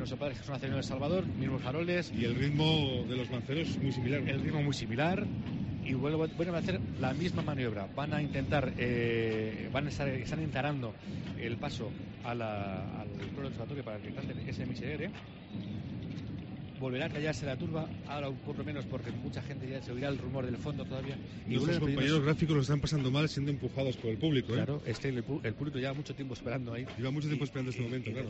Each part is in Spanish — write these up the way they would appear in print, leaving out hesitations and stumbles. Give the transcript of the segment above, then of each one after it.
nuestro Padre Jesús Nazareno del Salvador, mismos faroles. Y el ritmo de los manceros es muy similar. El ritmo muy similar. Y vuelven a hacer la misma maniobra. Van a intentar, están encarando el paso al coro observatorio para que canten ese miserere. Volverá a callarse la turba, ahora un poco menos porque mucha gente ya se oirá el rumor del fondo todavía. Y los compañeros gráficos lo están pasando mal siendo empujados por el público. Claro, el público lleva mucho tiempo esperando ahí. Lleva mucho tiempo esperando este momento, claro.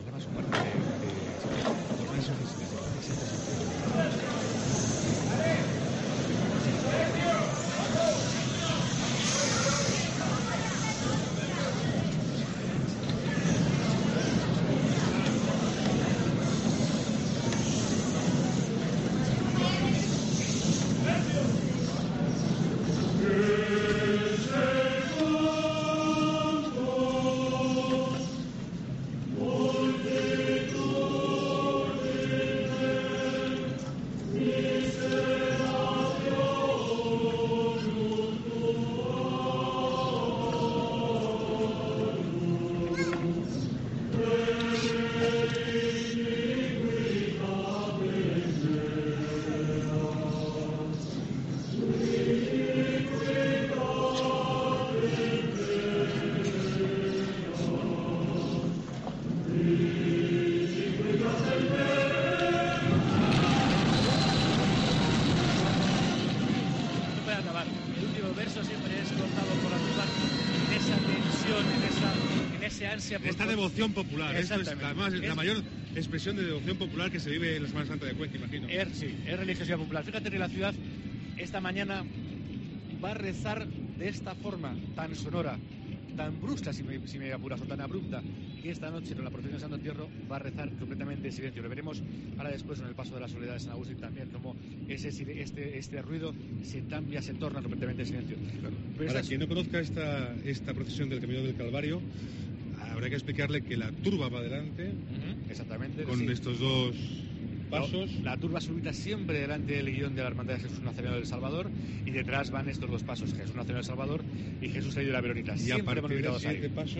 Esta devoción popular, esto es además la mayor expresión de devoción popular que se vive en la Semana Santa de Cuenca, imagino. Sí, es religiosidad popular. Fíjate que la ciudad esta mañana va a rezar de esta forma tan sonora, tan brusca, si me apuras, o tan abrupta, que esta noche en la procesión de Santo Entierro va a rezar completamente en silencio. Lo veremos ahora después en el paso de la Soledad de San Agustín también, como este ruido se cambia, se torna completamente en silencio. Claro. Para quien no conozca esta procesión del Camino del Calvario, habrá que explicarle que la turba va adelante, exactamente, con estos dos pasos. La turba se ubica siempre delante del guión de la Hermandad de Jesús Nazareno del Salvador, y detrás van estos dos pasos, Jesús Nazareno del Salvador y Jesús Rey de la Verónica. Y a partir del siguiente paso,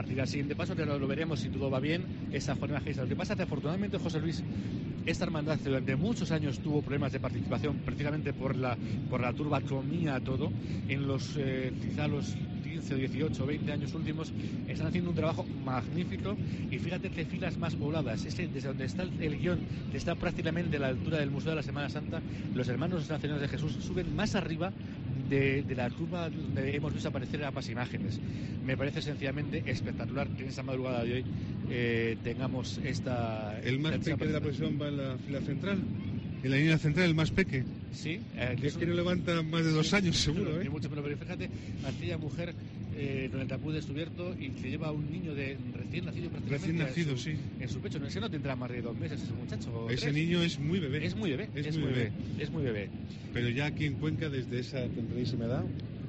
que lo veremos si todo va bien, esa Juana Magista. Lo que pasa es que afortunadamente, José Luis, esta hermandad durante muchos años tuvo problemas de participación precisamente por la turba comía todo. En los quizá los 15 o 18 o 20 años últimos están haciendo un trabajo magnífico, y fíjate que filas más pobladas, desde donde está el guión, que está prácticamente a la altura del Museo de la Semana Santa, los hermanos nacionales de Jesús suben más arriba de la turba donde hemos visto aparecer ambas imágenes. Me parece sencillamente espectacular que en esta madrugada de hoy tengamos esta... El más pequeño de la procesión va en la fila central. En la línea central, el más peque. Sí. Es que no levanta más de 2 años, seguro, Ni mucho menos, pero fíjate, aquella mujer con el capuz descubierto y que lleva un niño recién nacido prácticamente. Recién nacido, sí. En su pecho. Ese no tendrá más de 2 meses, ese muchacho. Ese niño es muy bebé. Es muy bebé. Pero ya aquí en Cuenca, desde esa tempranísima edad...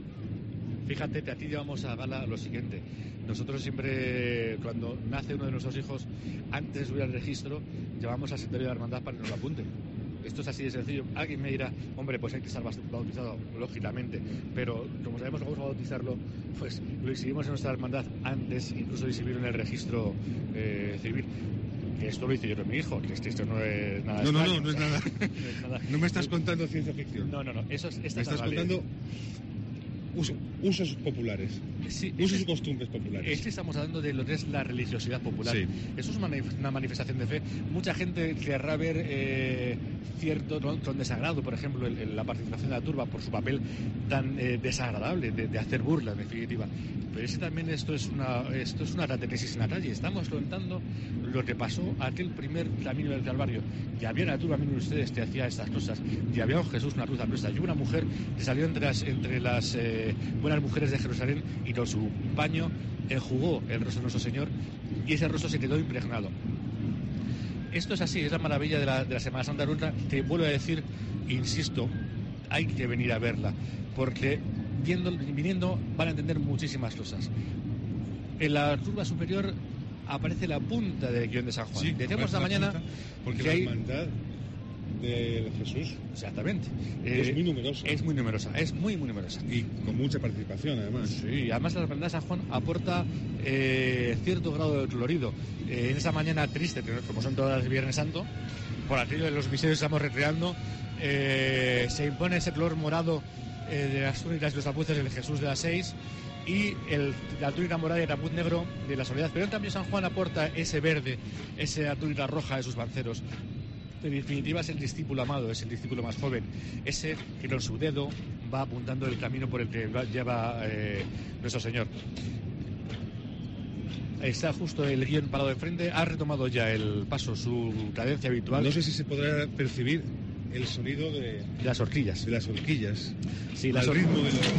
Fíjate que a ti llevamos a gala lo siguiente. Nosotros siempre, cuando nace uno de nuestros hijos, antes de subir al registro, llevamos al secretario de la hermandad para que nos lo apunten. Esto es así de sencillo. Alguien me dirá, hombre, pues hay que estar bautizado, lógicamente, pero como sabemos que vamos a bautizarlo, pues lo exhibimos en nuestra hermandad antes incluso de exhibirlo en el registro civil. Que esto lo hice yo con mi hijo, que esto no es nada. No es nada. No me estás contando ciencia ficción. No, eso es... Me estás contando usos populares, sí, usos y costumbres populares. Estamos hablando de lo que es la religiosidad popular. Sí. Eso es una manifestación de fe. Mucha gente querrá ver cierto con desagrado, por ejemplo, la participación de la turba por su papel tan desagradable de hacer burla, en definitiva. Pero esto es una catequesis en la calle. Estamos contando lo que pasó aquel primer camino del Calvario. Y había una turba, miren ustedes, que hacía estas cosas. Y había un Jesús, una cruz apuesta. Y una mujer que salió entre las buenas mujeres de Jerusalén y con su paño enjugó el rostro de nuestro Señor, y ese rostro se quedó impregnado. Esto es así, es la maravilla de la Semana Santa Ruta, que vuelvo a decir, insisto, hay que venir a verla, porque viniendo van a entender muchísimas cosas. En la curva superior aparece la punta del guión de San Juan. Sí, decíamos esta mañana porque que la hay... hermandad de Jesús. Exactamente. Es muy numerosa. Es muy numerosa, es muy numerosa. Y con mucha participación, además. Sí, además la Hermandad de San Juan aporta cierto grado de colorido. En esa mañana triste, como son todas las de Viernes Santo, por aquello de los misterios que estamos recreando, se impone ese color morado de las túnicas y los tapuces del Jesús de las 6 y la túnica morada y el tapuz negro de la Soledad. Pero también San Juan aporta ese verde, esa túnica roja de sus banceros. En definitiva es el discípulo amado, es el discípulo más joven, ese que con su dedo va apuntando el camino por el que lleva nuestro Señor. Está justo el guión parado de frente, ha retomado ya el paso, su cadencia habitual. No sé si se podrá percibir el sonido de las horquillas. De las horquillas. Sí, al ritmo de los...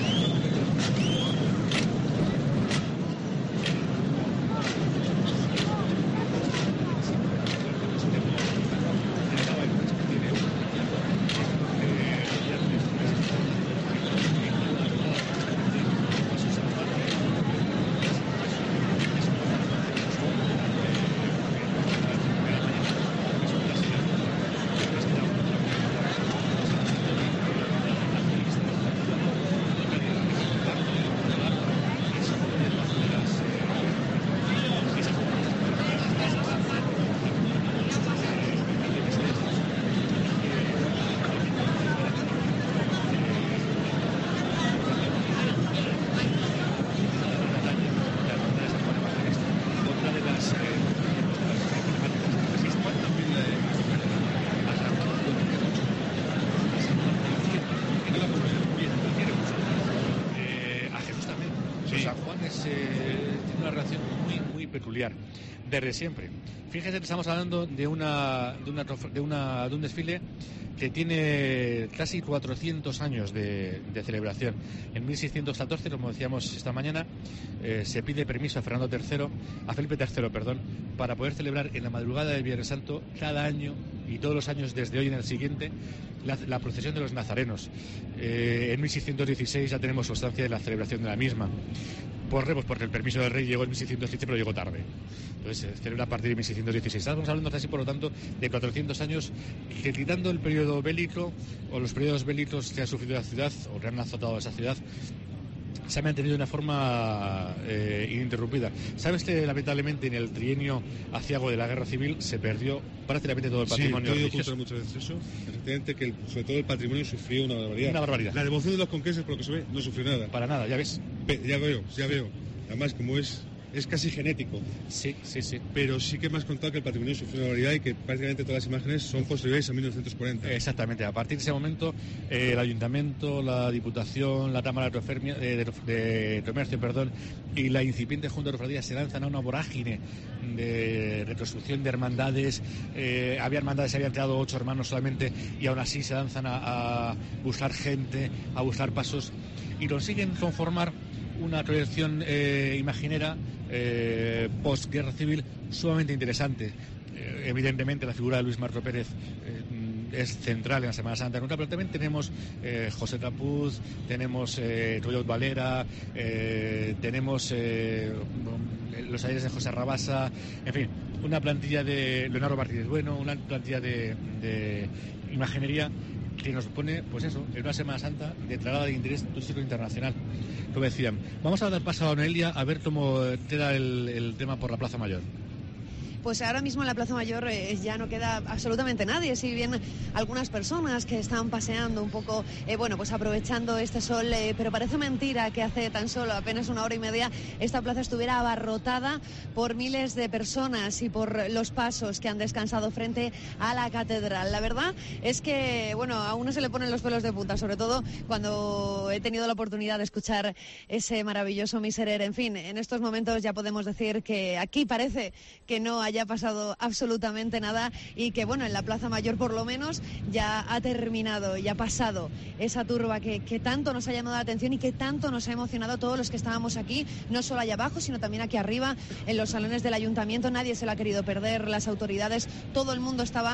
Desde siempre. Fíjese que estamos hablando de un desfile que tiene casi 400 años de celebración. En 1614, como decíamos esta mañana, se pide permiso a Felipe III, para poder celebrar en la madrugada del Viernes Santo cada año y todos los años desde hoy en el siguiente la procesión de los nazarenos. En 1616 ya tenemos constancia de la celebración de la misma. Porque el permiso del rey llegó en 1615, pero llegó tarde. Entonces se celebra a partir de 1616. Estamos hablando así, por lo tanto, de 400 años que, quitando el periodo bélico o los periodos bélicos que ha sufrido la ciudad o que han azotado esa ciudad, se ha mantenido de una forma ininterrumpida. Sabes que lamentablemente en el trienio aciago de la Guerra Civil se perdió prácticamente todo el patrimonio religioso. Muchas veces eso. Efectivamente que sobre todo el patrimonio sufrió una barbaridad. Una barbaridad. La devoción de los conquenses, por lo que se ve, no sufrió nada. Para nada, ya ves. Ya veo. Además, como es casi genético. Sí. Pero sí que me has contado que el patrimonio sufrió una barbaridad y que prácticamente todas las imágenes son posteriores a 1940. Exactamente. A partir de ese momento, el Ayuntamiento, la Diputación, la Cámara de Comercio, y la incipiente Junta de Cofradías se lanzan a una vorágine de reconstrucción de hermandades. Había hermandades, se habían quedado 8 hermanos solamente y aún así se lanzan a buscar gente, a buscar pasos y consiguen conformar una colección imaginera post-guerra civil sumamente interesante. Evidentemente la figura de Luis Marco Pérez es central en la Semana Santa, pero también tenemos José Tapuz, tenemos Toyot Valera, tenemos los aires de José Rabasa, en fin, una plantilla de Leonardo Martínez Bueno, una plantilla de imaginería que nos pone, pues eso, en una Semana Santa declarada de interés turístico internacional. Como decían, vamos a dar paso a Noelia a ver cómo queda el tema por la Plaza Mayor. Pues ahora mismo en la Plaza Mayor ya no queda absolutamente nadie, si bien algunas personas que están paseando un poco, pues aprovechando este sol, pero parece mentira que hace tan solo apenas una hora y media esta plaza estuviera abarrotada por miles de personas y por los pasos que han descansado frente a la catedral. La verdad es que, a uno se le ponen los pelos de punta, sobre todo cuando he tenido la oportunidad de escuchar ese maravilloso Miserere. En fin, en estos momentos ya podemos decir que aquí parece que no haya pasado absolutamente nada y que en la Plaza Mayor por lo menos ya ha terminado y ha pasado esa turba que tanto nos ha llamado la atención y que tanto nos ha emocionado a todos los que estábamos aquí, no solo allá abajo sino también aquí arriba en los salones del Ayuntamiento. Nadie se lo ha querido perder, las autoridades, todo el mundo estaba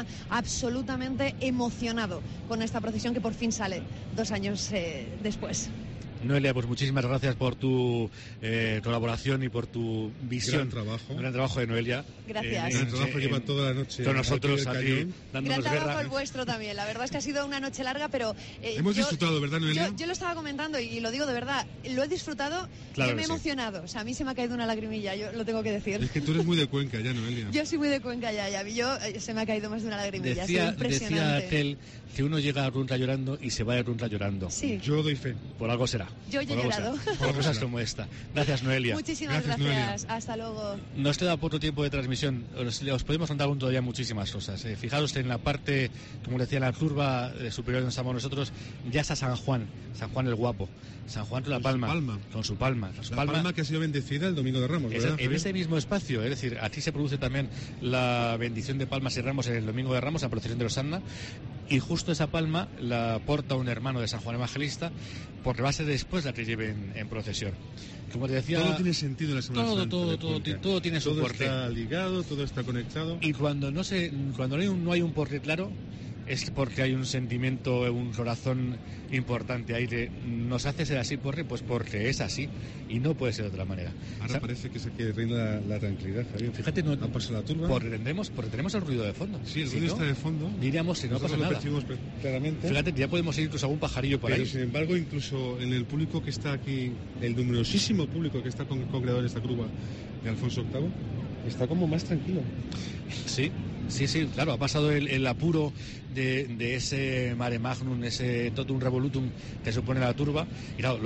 absolutamente emocionado con esta procesión que por fin sale 2 años después. Noelia, pues muchísimas gracias por tu colaboración y por tu visión. Gran trabajo de Noelia. Gracias. Gran trabajo, lleva toda la noche con nosotros aquí dándonos gran trabajo guerra. el vuestro también. La verdad es que ha sido una noche larga, pero hemos disfrutado, ¿verdad, Noelia? Yo lo estaba comentando y lo digo de verdad, lo he disfrutado. Claro, yo me he emocionado. O sea, a mí se me ha caído una lagrimilla, yo lo tengo que decir. Es que tú eres muy de Cuenca ya, Noelia. Yo soy muy de Cuenca ya. Se me ha caído más de una lagrimilla. Ha sido impresionante. Decía aquel que uno llega a Runra llorando y se va de Runra llorando. Sí. Yo doy fe. Por algo será. Yo ya he llorado. Por cosas como esta. Gracias, Noelia. Muchísimas gracias. Hasta luego. Nos queda poco tiempo de transmisión. Os podemos contar aún todavía muchísimas cosas. Fijaros en la parte, como decía, la curva superior donde estamos nosotros, ya está San Juan el Guapo. San Juan con la palma. Con su palma. La palma que ha sido bendecida el Domingo de Ramos, ¿verdad? En ese mismo espacio, es decir, aquí se produce también la bendición de palmas y ramos en el Domingo de Ramos, la procesión de los Anna, y justo esa palma la porta un hermano de San Juan Evangelista, porque va a ser después la que lleven en procesión. Como te decía, todo tiene sentido en la Semana Santa. Todo tiene su porqué. Todo está ligado, todo está conectado. Y cuando no hay un porqué claro, es porque hay un sentimiento, un corazón importante ahí de nos hace ser así, pues porque es así y no puede ser de otra manera. Ahora parece que se quiere reina la tranquilidad, Javier. Fíjate, no pasa la turba. Porque tenemos el ruido de fondo. Sí, el ruido está de fondo. Diríamos si no pasa nada. Claramente. Fíjate, ya podemos ir incluso a algún pajarillo por ahí. Pero sin embargo, incluso en el público que está aquí, el numerosísimo público que está congregado en esta curva de Alfonso VIII, está como más tranquilo. Sí, claro, ha pasado el apuro de ese mare magnum, ese totum revolutum que supone la turba, y claro,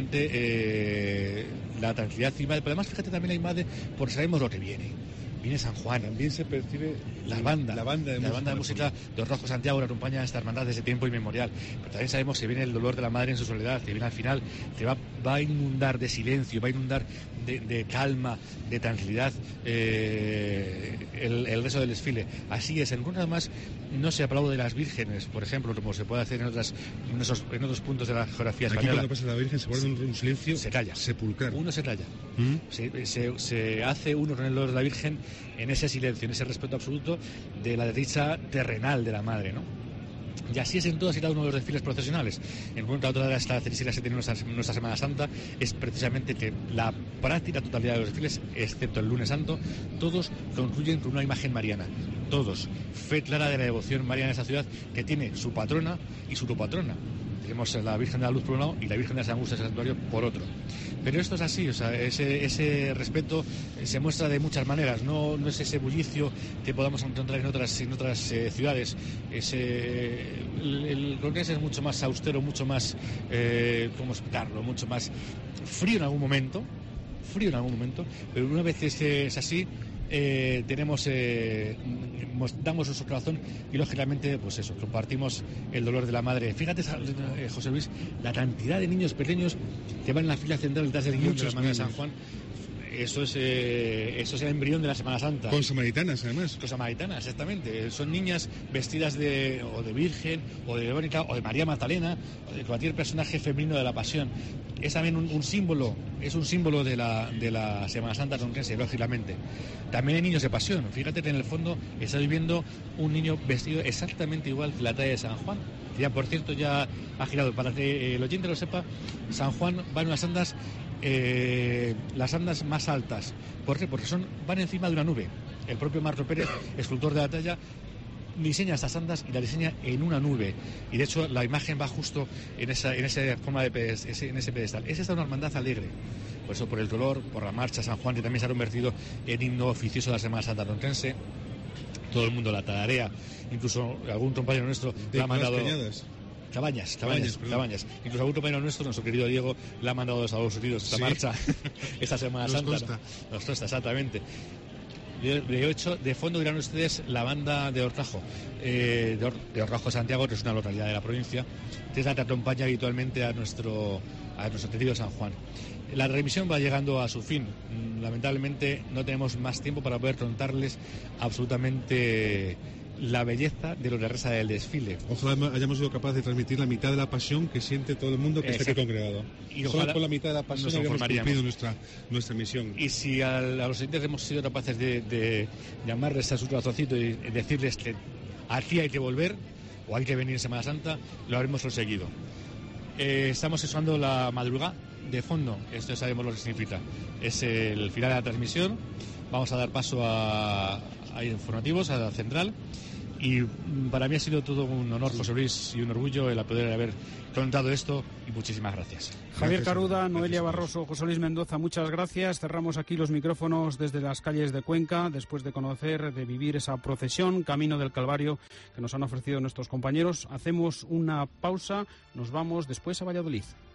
lógicamente la tranquilidad encima, pero además fíjate también la imagen, porque sabemos lo que viene San Juan. También se percibe la banda de música de los Rojos Santiago, la acompaña a esta hermandad desde tiempo inmemorial. Pero también sabemos que viene el dolor de la madre en su soledad, que viene al final, que va a inundar de silencio, va a inundar de calma, de tranquilidad el resto del desfile. Así es, en Runra además no se aplaude de las vírgenes, por ejemplo, como se puede hacer en otros puntos de la geografía española. Aquí cuando pasa la Virgen se guarda un silencio, se calla, sepulcral. Uno se calla, se hace uno con el dolor de la Virgen en ese silencio, en ese respeto absoluto de la dicha terrenal de la madre, ¿no? Y así es en todos y cada uno de los desfiles procesionales. En cuanto a otra de las características que tiene nuestra Semana Santa es precisamente que la práctica totalidad de los desfiles, excepto el lunes santo, todos concluyen con una imagen mariana. Todos. Fe clara de la devoción mariana en esa ciudad, que tiene su patrona y su copatrona. Tenemos la Virgen de la Luz por un lado y la Virgen de las Angustias del Santuario por otro. Pero esto es así, o sea, ese respeto se muestra de muchas maneras, no es ese bullicio que podamos encontrar en otras ciudades. El conquense es mucho más austero, mucho más, ¿cómo explicarlo? Mucho más frío en algún momento, pero una vez es así, damos nuestro corazón y lógicamente pues eso, compartimos el dolor de la madre. Fíjate, José Luis, la cantidad de niños pequeños que van en la fila central detrás del guión de la Hermandad de San Juan. Eso es el embrión de la Semana Santa. Con samaritanas, además. Con samaritanas, exactamente. Son niñas vestidas o de Virgen, o de Verónica, o de María Magdalena, o de cualquier personaje femenino de la Pasión. Es también un símbolo de la Semana Santa conquense, lógicamente. También hay niños de Pasión. Fíjate que en el fondo estoy viendo un niño vestido exactamente igual que la talla de San Juan. Ya, por cierto, ya ha girado. Para que el oyente lo sepa, San Juan va en unas andas, las andas más altas. ¿Por qué? Porque van encima de una nube. El propio Marco Pérez, escultor de la talla, diseña estas andas y la diseña en una nube. Y de hecho la imagen va justo en esa forma en ese pedestal. Es esta una hermandad alegre. Por eso, por el dolor, por la marcha San Juan, que también se ha convertido en himno oficioso de la Semana Santa conquense. Todo el mundo la tararea, incluso algún compañero nuestro la ha mandado. Cabañas. Incluso algún compañero nuestro querido Diego, la ha mandado a los Estados Unidos esta marcha, esta Semana Santa. Nos consta, exactamente. De hecho, de fondo dirán ustedes la banda de Horcajo, de Horcajo Santiago, que es una localidad de la provincia, que es la que acompaña habitualmente a nuestro querido San Juan. La remisión va llegando a su fin. Lamentablemente no tenemos más tiempo para poder contarles absolutamente la belleza de lo que resta del desfile. Ojalá hayamos sido capaces de transmitir la mitad de la pasión que siente todo el mundo que está aquí congregado. Y solo con la mitad de la pasión habíamos cumplido nuestra misión. Y si a los oyentes hemos sido capaces de llamarles a su corazoncito y decirles que aquí hay que volver o hay que venir en Semana Santa, lo habremos conseguido. Estamos usando la madrugada de fondo, esto ya sabemos lo que significa. Es el final de la transmisión. Vamos a dar paso a informativos, a la central. Y para mí ha sido todo un honor, José Luis, y un orgullo el poder haber contado esto, y muchísimas gracias. Javier Caruda, Noelia Barroso, José Luis Mendoza, muchas gracias. Cerramos aquí los micrófonos desde las calles de Cuenca, después de conocer, de vivir esa procesión, Camino del Calvario, que nos han ofrecido nuestros compañeros. Hacemos una pausa, nos vamos después a Valladolid.